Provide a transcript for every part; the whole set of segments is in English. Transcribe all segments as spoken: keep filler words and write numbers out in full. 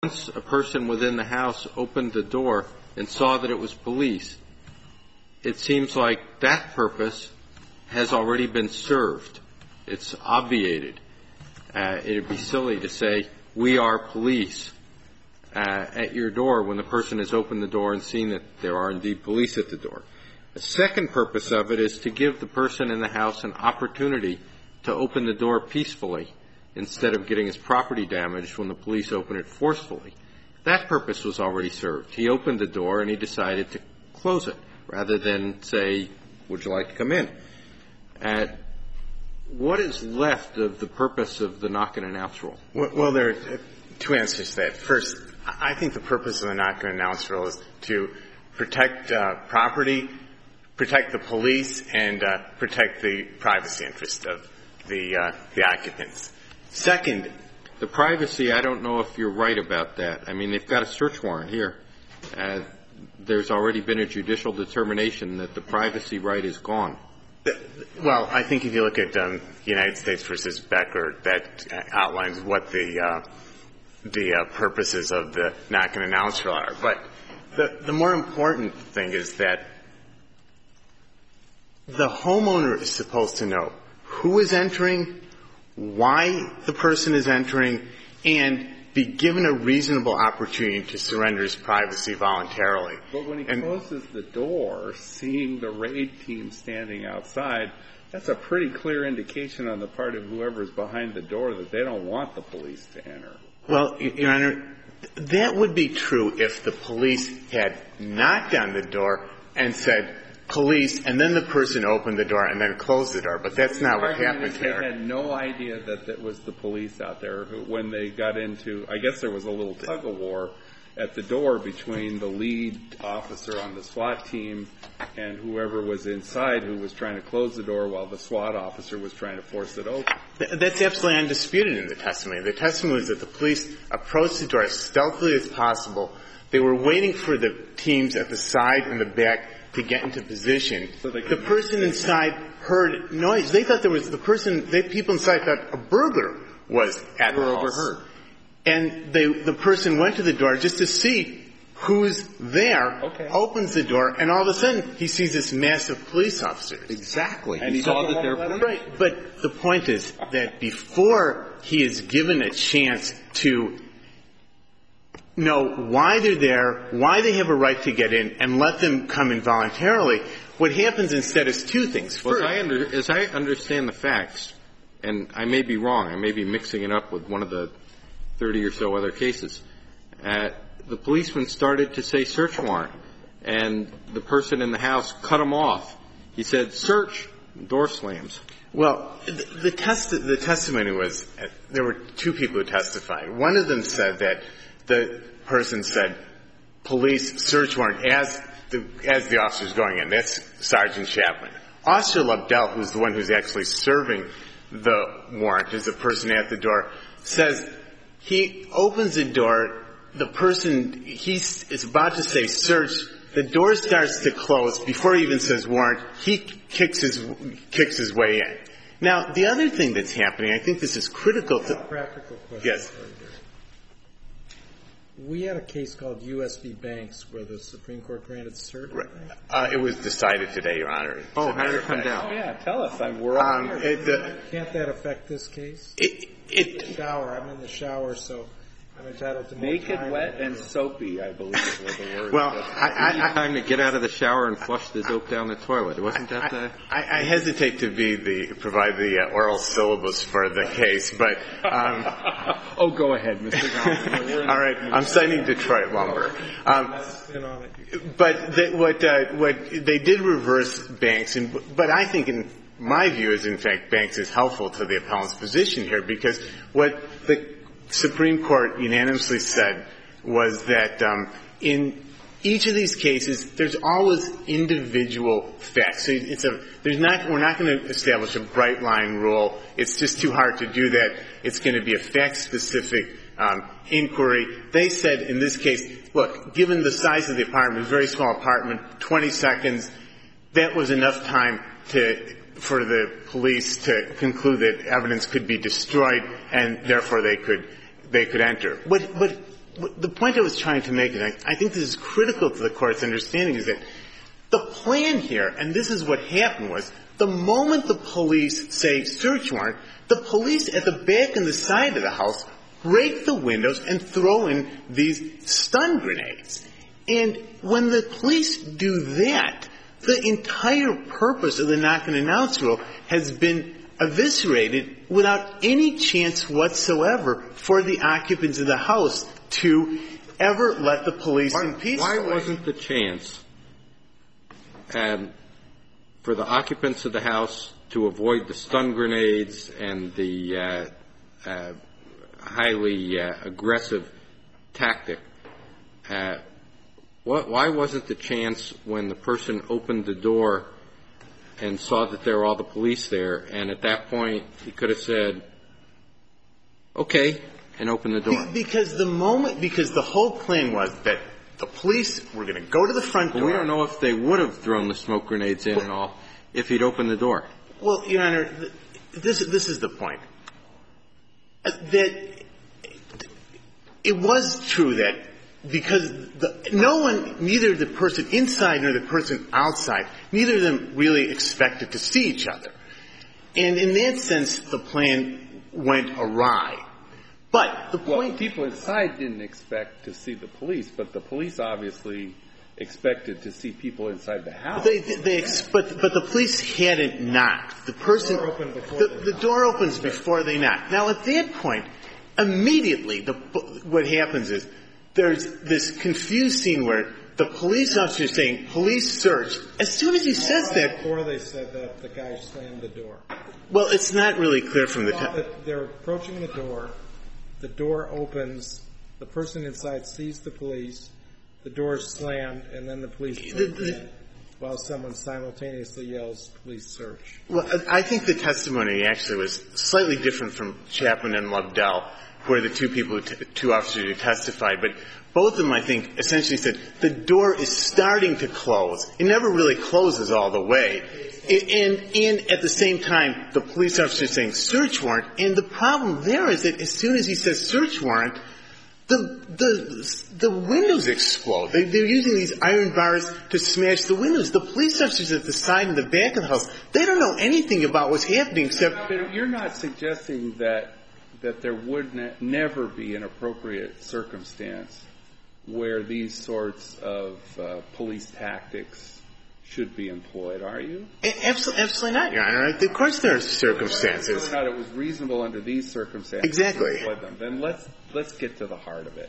once a person within the house opened the door and saw that it was police, it seems like that purpose has already been served. It's obviated. Uh, it would be silly to say, we are police uh, at your door when the person has opened the door and seen that there are indeed police at the door. The second purpose of it is to give the person in the house an opportunity to open the door peacefully instead of getting his property damaged when the police open it forcefully. That purpose was already served. He opened the door and he decided to close it rather than say, would you like to come in? Uh, what is left of the purpose of the knock-and-announce rule? Well, well, there are two answers to that. First, I think the purpose of the knock-and-announce rule is to protect uh, property, protect the police, and uh, protect the privacy interest of the uh, the occupants. Second, the privacy, I don't know if you're right about that. I mean, they've got a search warrant here. Uh, there's already been a judicial determination that the privacy right is gone. Well, I think if you look at um, United States versus Becker, that outlines what the uh, the uh, purposes of the knock-and-announce rule are. But the, the more important thing is that the homeowner is supposed to know who is entering, why the person is entering, and be given a reasonable opportunity to surrender his privacy voluntarily. But when he and, closes the door, seeing the raid team standing outside, that's a pretty clear indication on the part of whoever's behind the door that they don't want the police to enter. Well, Your Honor, that would be true if the police had knocked on the door and said, police, and then the person opened the door and then closed the door. But that's not what happened here. They had no idea that it was the police out there who, when they got into, I guess there was a little tug-of-war at the door between the lead officer on the SWAT team and whoever was inside who was trying to close the door while the SWAT officer was trying to force it open. That's absolutely undisputed in the testimony. The testimony is that the police approached the door as stealthily as possible. They were waiting for the teams at the side and the back to get into position. So the person inside heard noise. They thought there was the person, the people inside thought a burglar was at the house. Overheard. And they, the person went to the door just to see who's there, okay. Opens the door, and all of a sudden he sees this mass of police officers. Exactly. And he, he saw that they're police. Right. But the point is that before he is given a chance to know why they're there, why they have a right to get in, and let them come in voluntarily, what happens instead is two things. Well, as I, under, as I understand the facts, and I may be wrong, I may be mixing it up with one of the thirty or so other cases, uh, the policeman started to say search warrant, and the person in the house cut him off. He said, search, door slams. Well, the, the, test, the testimony was, uh, there were two people who testified. One of them said that the person said, police search warrant as the, as the officer's going in. That's Sergeant Chapman. Officer Lobdell, who's the one who's actually serving the warrant, is the person at the door, says he opens the door, the person, he is about to say search, the door starts to close before he even says warrant, he kicks his, kicks his way in. Now, the other thing that's happening, I think this is critical to... Practical question. Yes. We had a case called U S V Banks where the Supreme Court granted cert. Right. Uh, it was decided today, Your Honor. Oh, how did it come down? Oh, yeah, tell us. I'm, we're all um, here. It, uh, Can't that affect this case? It, it, the shower. I'm in the shower, so I'm entitled to naked, time wet, and soapy, I believe were the words. Well, I, I, I, time to get out of the shower and flush the dope down the toilet. Wasn't that the... I, I hesitate to be the provide the uh, oral syllabus for the case, but um, oh, go ahead, Mister Johnson. All right, I'm citing Detroit Lumber. Um, but the, what uh, what they did reverse Banks, and but I think in my view is in fact Banks is helpful to the appellant's position here because what the Supreme Court unanimously said was that um, in each of these cases, there's always individual facts. So it's a, there's not, we're not going to establish a bright line rule. It's just too hard to do that. It's going to be a fact-specific um, inquiry. They said in this case, look, given the size of the apartment, it was a very small apartment, twenty seconds, that was enough time to for the police to conclude that evidence could be destroyed and therefore they could they could enter. But, but the point I was trying to make, and I, I think this is critical to the Court's understanding, is that the plan here, and this is what happened, was the moment the police say search warrant, the police at the back and the side of the house break the windows and throw in these stun grenades. And when the police do that, the entire purpose of the knock and announce rule has been eviscerated without any chance whatsoever for the occupants of the house to ever let the police why, in peace. Why wasn't the chance um, for the occupants of the house to avoid the stun grenades and the uh, uh, highly uh, aggressive tactic, uh, what, why wasn't the chance when the person opened the door and saw that there were all the police there, and at that point he could have said, okay, and opened the door? Because the moment, because the whole plan was that the police were going to go to the front door. Well, we don't know if they would have thrown the smoke grenades in well, and all if he'd opened the door. Well, Your Honor, this, this is the point. That it was true that because the, no one, neither the person inside nor the person outside, neither of them really expected to see each other. And in that sense, the plan went awry. But the point... Well, people inside didn't expect to see the police, but the police obviously expected to see people inside the house. They, they, they ex- but, but the police hadn't knocked. The person... The door opened before the, they the door opens before they knock. Now, at that point, immediately, the, what happens is there's this confused scene where the police officer is saying, police search. As soon as he says that... Before they said that, the guy slammed the door. Well, it's not really clear from the... Well, they're approaching the door. The door opens. The person inside sees the police. The door is slammed, and then the police the, the, in, while someone simultaneously yells, police search. Well, I think the testimony actually was slightly different from Chapman and Lobdell, where the two people, two officers who testified. But both of them, I think, essentially said the door is starting to close. It never really closes all the way. And, and at the same time, the police officer is saying search warrant. And the problem there is that as soon as he says search warrant, the the the windows explode. They, they're using these iron bars to smash the windows. The police officers at the side and the back of the house, they don't know anything about what's happening except... But you're not suggesting that that there would ne- never be an appropriate circumstance where these sorts of uh, police tactics should be employed, are you? Absolutely, absolutely not, Your Honor. Of course there are circumstances. Whether or not it was reasonable under these circumstances exactly. to employ them. Then let's let's get to the heart of it.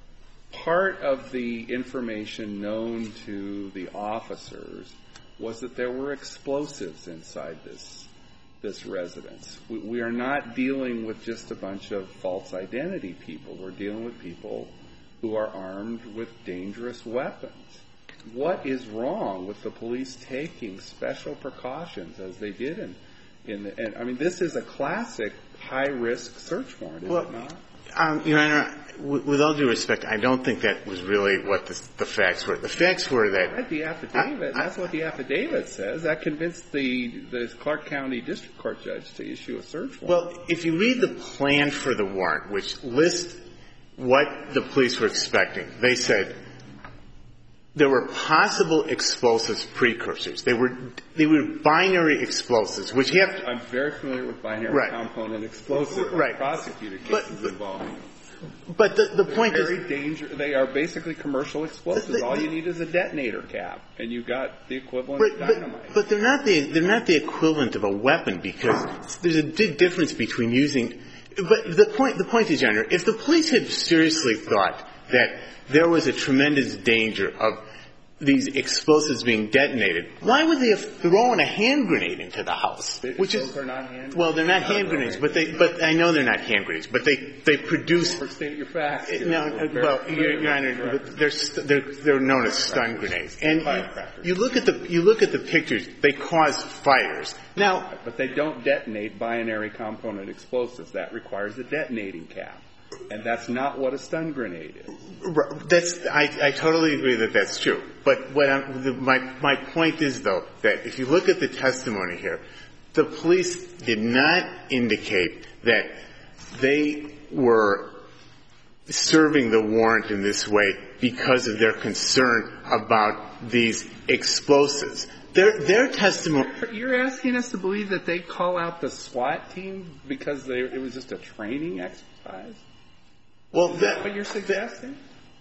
Part of the information known to the officers was that there were explosives inside this this residence. We, we are not dealing with just a bunch of false identity people. We're dealing with people who are armed with dangerous weapons. What is wrong with the police taking special precautions as they did in, in the, and I mean, this is a classic high-risk search warrant, is well, it not? Um, Your Honor, with, with all due respect, I don't think that was really what the, the facts were. The facts were that... I read the affidavit. I, I, that's what the affidavit says. That convinced the, the Clark County District Court judge to issue a search warrant. Well, if you read the plan for the warrant, which lists what the police were expecting, they said there were possible explosives precursors. They were they were binary explosives, which have to... I'm very familiar with binary right. component explosives. Right. Prosecuted cases but, but, involving. But the, the point very is... Danger, they are basically commercial explosives. The, the, All you need is a detonator cap, and you've got the equivalent right, of dynamite. But, but they're not the they're not the equivalent of a weapon, because there's a big difference between using... But the point the point is, Your Honor, if the police had seriously thought that there was a tremendous danger of these explosives being detonated, why would they have thrown a hand grenade into the house? Which Those is, are not hand grenades. Well, they're not hand grenades, but they, but I know they're not hand grenades, but they, they produce. First state your facts. No, well, Your, Your Honor, they're, they're, they're known as stun grenades. And you, you look at the, you look at the pictures, they cause fires. Now. But they don't detonate binary component explosives. That requires a detonating cap. And that's not what a stun grenade is. That's I, I totally agree that that's true. But what I'm, the, my my point is, though, that if you look at the testimony here, the police did not indicate that they were serving the warrant in this way because of their concern about these explosives. Their, their testimony... You're asking us to believe that they call out the SWAT team because they, it was just a training exercise? Well, is that, that what you're suggesting?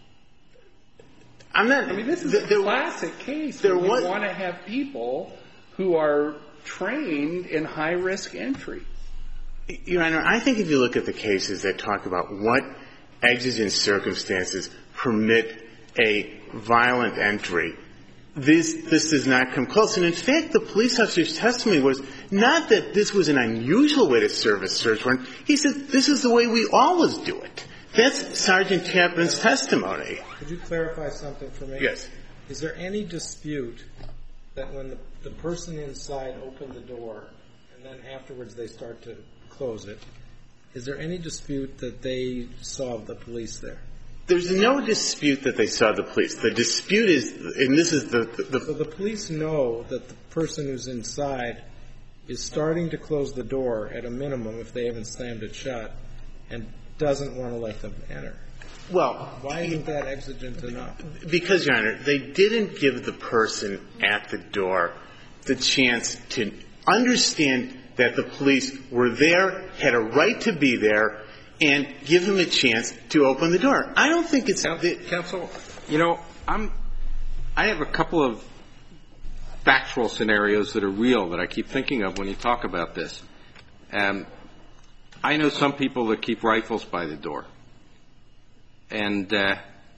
I'm not... I mean, this is the, a classic case there where was, you want to have people who are trained in high-risk entry. Your Honor, I think if you look at the cases that talk about what exigent circumstances permit a violent entry, this this does not come close. And in fact, the police officer's testimony was not that this was an unusual way to serve a search warrant. He said this is the way we always do it. That's Sergeant Chapman's testimony. Could you clarify something for me? Yes. Is there any dispute that when the, the person inside opened the door and then afterwards they start to close it, is there any dispute that they saw the police there? There's no dispute that they saw the police. The dispute is, and this is the, the, the So the police know that the person who's inside is starting to close the door at a minimum if they haven't slammed it shut and doesn't want to let them enter. Well, why isn't that exigent enough? Because, Your Honor, they didn't give the person at the door the chance to understand that the police were there, had a right to be there, and give him a chance to open the door. I don't think it's... Counsel, you know, I'm, I have a couple of factual scenarios that are real that I keep thinking of when you talk about this. Um, I know some people that keep rifles by the door. And uh,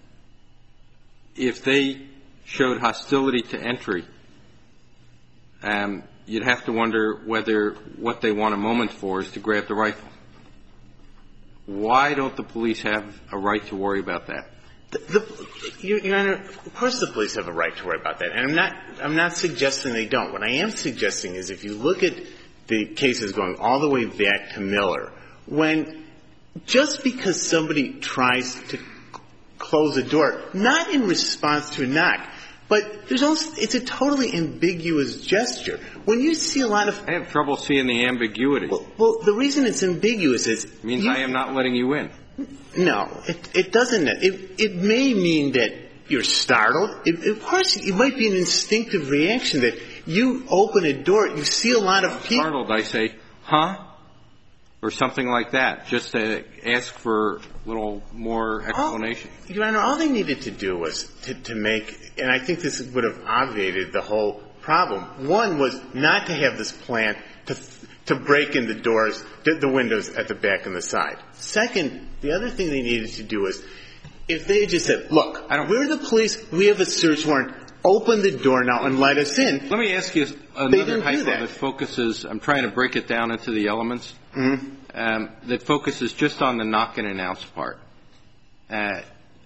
if they showed hostility to entry, um, you'd have to wonder whether what they want a moment for is to grab the rifle. Why don't the police have a right to worry about that? The, the, Your, Your Honor, of course the police have a right to worry about that. And I'm not, I'm not suggesting they don't. What I am suggesting is if you look at the cases going all the way back to Miller, when just because somebody tries to close a door, not in response to a knock, but there's also, it's a totally ambiguous gesture. When you see a lot of... I have trouble seeing the ambiguity. Well, well the reason it's ambiguous is... It means you, I am not letting you in. No, it, it doesn't. It, it may mean that you're startled. It, of course, it might be an instinctive reaction that you open a door, you see a lot of people... Startled, I say, huh? Or something like that, just to ask for a little more explanation. All, Your Honor, all they needed to do was to, to make, and I think this would have obviated the whole problem. One was not to have this plan to to break in the doors, the windows at the back and the side. Second, the other thing they needed to do was, if they had just said, look, I don't, we're the police, we have a search warrant, open the door now and let us in. Let me ask you another hypo that. that focuses, I'm trying to break it down into the elements, mm-hmm. um, that focuses just on the knock and announce part. Uh,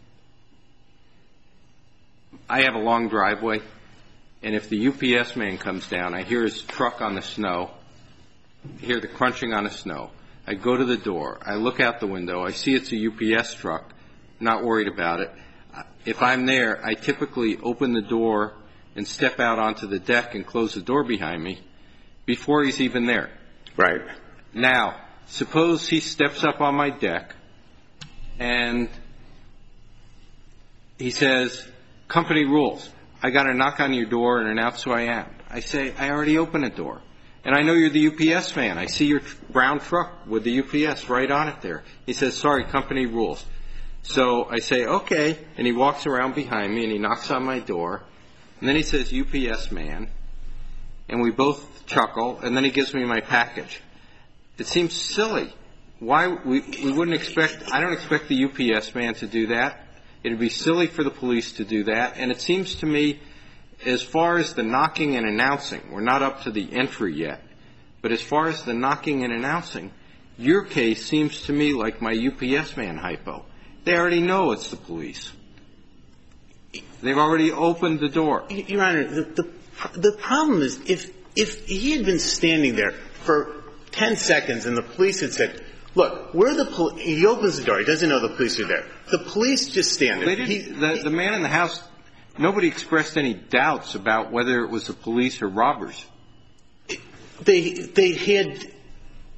I have a long driveway, and if the U P S man comes down, I hear his truck on the snow, hear the crunching on the snow. I go to the door. I look out the window. I see it's a U P S truck, not worried about it. If I'm there, I typically open the door and step out onto the deck and close the door behind me before he's even there. Right. Now, suppose he steps up on my deck and he says, company rules. I got to knock on your door and announce who I am. I say, I already opened a door. And I know you're the U P S man. I see your tr- brown truck with the U P S right on it there. He says, sorry, company rules. So I say, okay, and he walks around behind me and he knocks on my door, and then he says, U P S man, and we both chuckle, and then he gives me my package. It seems silly. Why, we, we wouldn't expect, I don't expect the U P S man to do that. It would be silly for the police to do that, and it seems to me, as far as the knocking and announcing, we're not up to the entry yet, but as far as the knocking and announcing, your case seems to me like my U P S man hypo. They already know it's the police. They've already opened the door. Your Honor, the, the, the problem is if, if he had been standing there for ten seconds and the police had said, look, we're the police, he opens the door, he doesn't know the police are there. The police just stand there. They didn't, he, the, the man in the house, nobody expressed any doubts about whether it was the police or robbers. They, they had,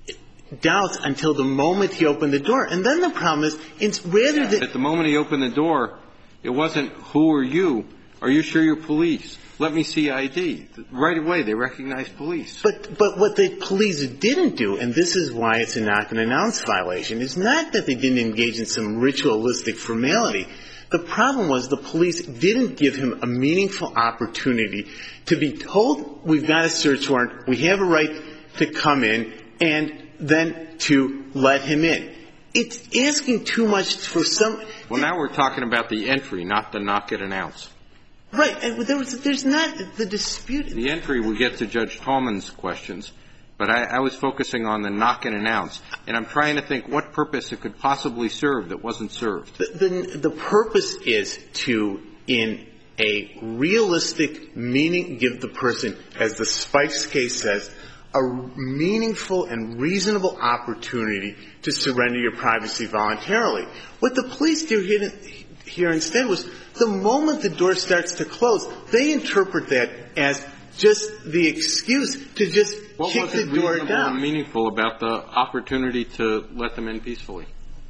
doubts until the moment he opened the door. And then the problem is, it's rather than... At the moment he opened the door, it wasn't, who are you? Are you sure you're police? Let me see I D. Right away, they recognized police. But but what the police didn't do, and this is why it's a knock and announce violation, is not that they didn't engage in some ritualistic formality. The problem was the police didn't give him a meaningful opportunity to be told, we've got a search warrant, we have a right to come in, and then to let him in. It's asking too much for some... Well, now we're talking about the entry, not the knock and announce. Right. And there was, there's not the dispute. The entry, we get to Judge Tallman's questions, but I, I was focusing on the knock and announce, and I'm trying to think what purpose it could possibly serve that wasn't served. The, the, the purpose is to, in a realistic meaning, give the person, as the Spikes case says, a meaningful and reasonable opportunity to surrender your privacy voluntarily. What the police do here, here instead was, the moment the door starts to close, they interpret that as just the excuse to just what kick the door down. What was reasonable and meaningful about the opportunity to let them in peacefully?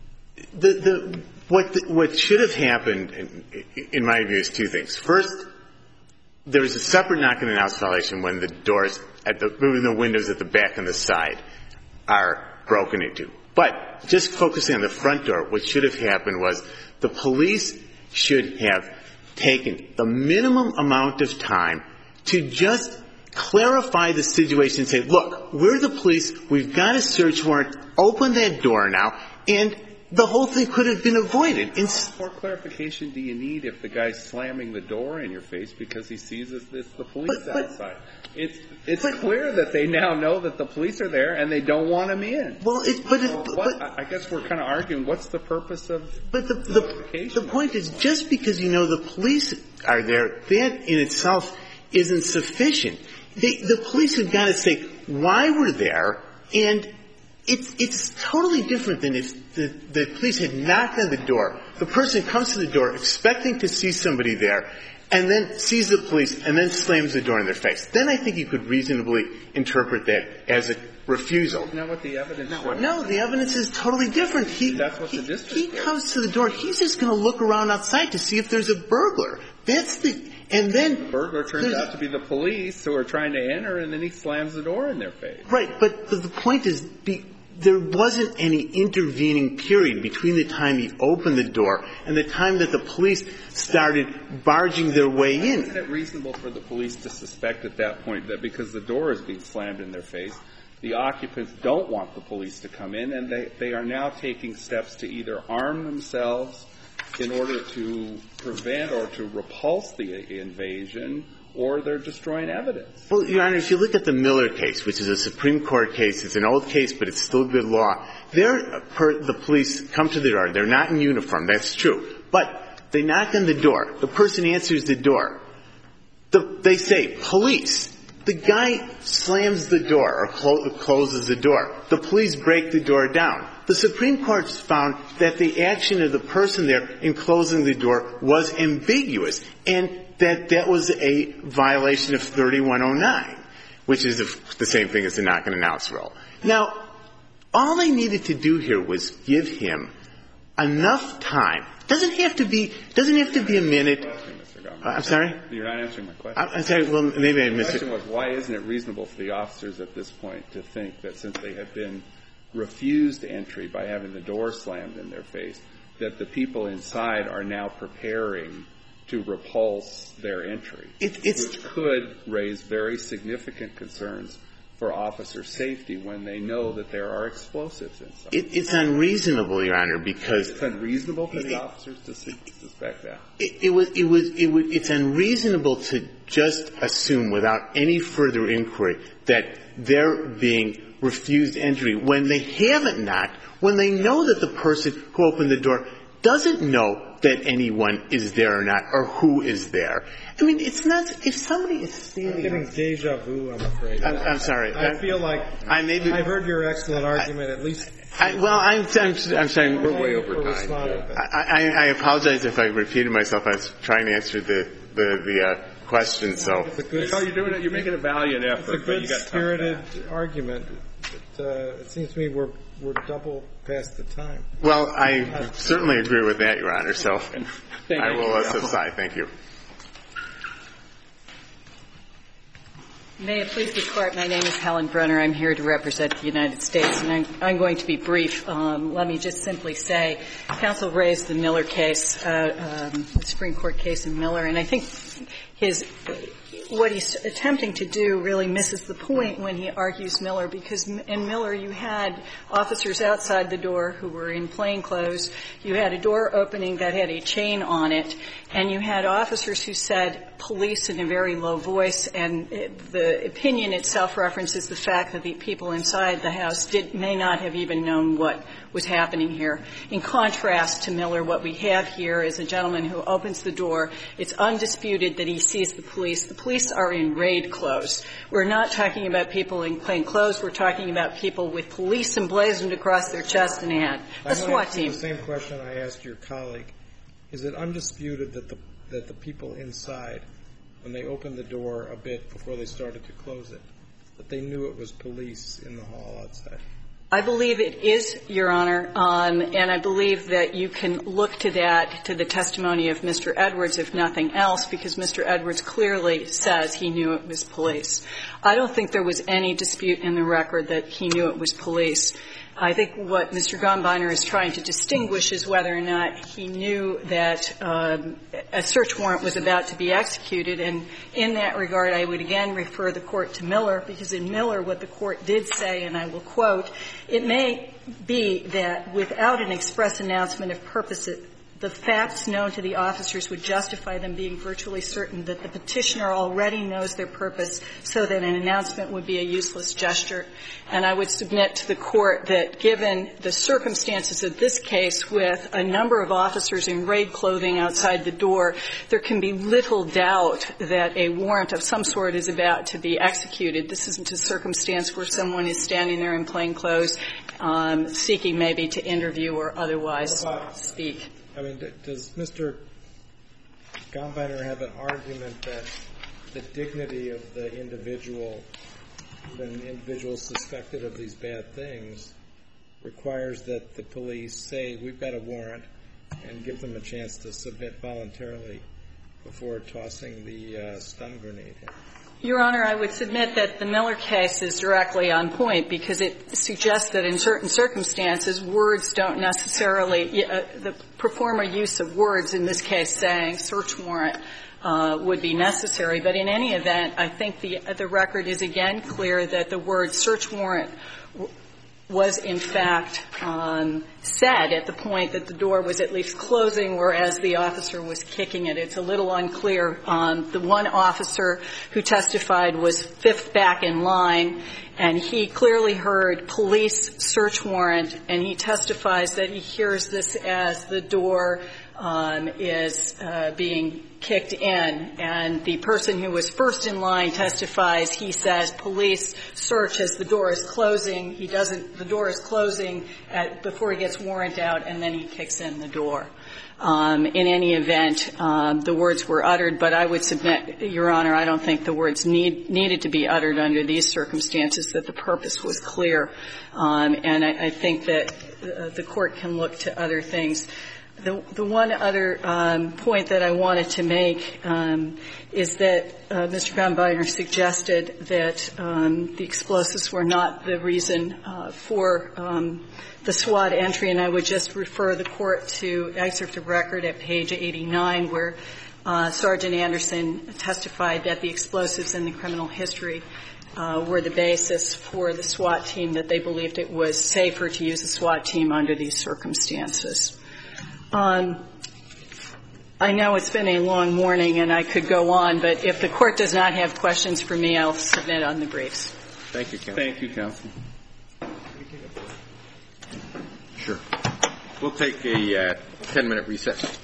The, the, what, the, what should have happened, in, in my view, is two things. First, there was a separate knock and announce violation when the doors at the, the windows at the back and the side are broken into. But just focusing on the front door, what should have happened was the police should have taken the minimum amount of time to just clarify the situation and say, look, we're the police, we've got a search warrant, open that door now, and the whole thing could have been avoided. What more clarification do you need if the guy's slamming the door in your face because he sees it's, it's the police but, but, outside? It's it's but, clear that they now know that the police are there and they don't want him in. Well, it, but, it, so but, what, but I guess we're kind of arguing what's the purpose of but the, the, the point is, just because you know the police are there, that in itself isn't sufficient. They, the police have got to say why we're there, and it's it's totally different than if the, the police had knocked on the door. The person comes to the door expecting to see somebody there, and then sees the police, and then slams the door in their face. Then I think you could reasonably interpret that as a refusal. Isn't that what the evidence shows? No, the evidence is totally different. He, That's what the district he, he comes to the door. He's just going to look around outside to see if there's a burglar. That's the and then the burglar turns out to be the police who are trying to enter, and then he slams the door in their face. Right, but, but the point is, be, there wasn't any intervening period between the time he opened the door and the time that the police started barging their way in. Isn't it reasonable for the police to suspect at that point that because the door is being slammed in their face, the occupants don't want the police to come in, and they, they are now taking steps to either arm themselves in order to prevent or to repulse the invasion, or they're destroying evidence? Well, Your Honor, if you look at the Miller case, which is a Supreme Court case, it's an old case, but it's still good law. There, per, the police come to the door. They're not in uniform. That's true. But they knock on the door. The person answers the door. The, they say, police. The guy slams the door or clo- closes the door. The police break the door down. The Supreme Court found that the action of the person there in closing the door was ambiguous, and that that was a violation of thirty-one oh nine, which is the same thing as the knock and announce rule. Now, all they needed to do here was give him enough time. Doesn't have to be. Doesn't have to be a minute. Uh, I'm sorry? You're not answering my question. I'm sorry. Well, maybe I missed it. The question was, why isn't it reasonable for the officers at this point to think that since they have been refused entry by having the door slammed in their face, that the people inside are now preparing to repulse their entry, it, it's, which could raise very significant concerns for officer safety when they know that there are explosives inside. It, it's unreasonable, Your Honor, because it's unreasonable for the officers to suspect that. It, it was, it was, it was, it's unreasonable to just assume without any further inquiry that they're being refused entry when they haven't knocked, when they know that the person who opened the door doesn't know that anyone is there or not, or who is there. I mean, it's not, if somebody is standing... I'm getting deja vu, I'm afraid. I'm, I'm sorry. I, I feel like I may be, I've heard your excellent argument I, at least... I, well, I'm, I'm, I'm sorry. We're way over time. I, I, I apologize if I repeated myself. I was trying to answer the, the, the uh, question, so... It's a good, no, you're doing it. You're making a valiant effort. It's a good, spirited argument. uh, it seems to me we're we're double past the time. Well, I certainly agree with that, Your Honor, so I will uh, subside. Thank you. May it please the Court, my name is Helen Brunner. I'm here to represent the United States, and I'm, I'm going to be brief. Um, let me just simply say, counsel raised the Miller case, uh, um, the Supreme Court case in Miller, and I think his what he's attempting to do really misses the point when he argues Miller, because in Miller you had officers outside the door who were in plain clothes, you had a door opening that had a chain on it, and you had officers who said police in a very low voice, and it, the opinion itself references the fact that the people inside the house did, may not have even known what was happening here. In contrast to Miller, what we have here is a gentleman who opens the door. It's undisputed that he sees the police. The police are in raid clothes. We're not talking about people in plain clothes. We're talking about people with police emblazoned across their chest and hand. A SWAT team. The same question I asked your colleague. Is it undisputed that the that the people inside, when they opened the door a bit before they started to close it, that they knew it was police in the hall outside? I believe it is, Your Honor, um, and I believe that you can look to that, to the testimony of Mister Edwards, if nothing else, because Mister Edwards clearly says he knew it was police. I don't think there was any dispute in the record that he knew it was police. I think what Mister Gombiner is trying to distinguish is whether or not he knew that um, a search warrant was about to be executed. And in that regard, I would again refer the Court to Miller, because in Miller what the Court did say, and I will quote, it may be that without an express announcement of purpose, the facts known to the officers would justify them being virtually certain that the petitioner already knows their purpose, so that an announcement would be a useless gesture. And I would submit to the Court that given the circumstances of this case with a number of officers in raid clothing outside the door, there can be little doubt that a warrant of some sort is about to be executed. This isn't a circumstance where someone is standing there in plain clothes, um, seeking maybe to interview or otherwise speak. I mean, does Mister Gombiner have an argument that the dignity of the individual, when individuals suspected of these bad things, requires that the police say, we've got a warrant, and give them a chance to submit voluntarily before tossing the uh, stun grenade in? Your Honor, I would submit that the Miller case is directly on point, because it suggests that in certain circumstances, words don't necessarily uh, – the performer use of words, in this case saying search warrant, uh, would be necessary. But in any event, I think the, the record is again clear that the word search warrant w- was in fact um, said at the point that the door was at least closing, whereas the officer was kicking it. It's a little unclear. Um, the one officer who testified was fifth back in line, and he clearly heard police search warrant, and he testifies that he hears this as the door um, is uh, being kicked in. And the person who was first in line testifies, he says, police search as the door is closing. He doesn't, the door is closing at, before he gets warrant out, and then he kicks in the door. Um, in any event, um, the words were uttered, but I would submit, Your Honor, I don't think the words need, needed to be uttered under these circumstances, that the purpose was clear. Um, and I, I think that uh, the Court can look to other things. The, the one other um, point that I wanted to make um, is that uh, Mister Gombiner suggested that um, the explosives were not the reason uh, for um, the SWAT entry, and I would just refer the Court to excerpt of record at page eighty-nine, where uh, Sergeant Anderson testified that the explosives in the criminal history uh, were the basis for the SWAT team, that they believed it was safer to use a SWAT team under these circumstances. Um, I know it's been a long morning and I could go on, but if the Court does not have questions for me, I'll submit on the briefs. Thank you, counsel. Thank you, counsel. Sure. We'll take a uh, ten-minute recess.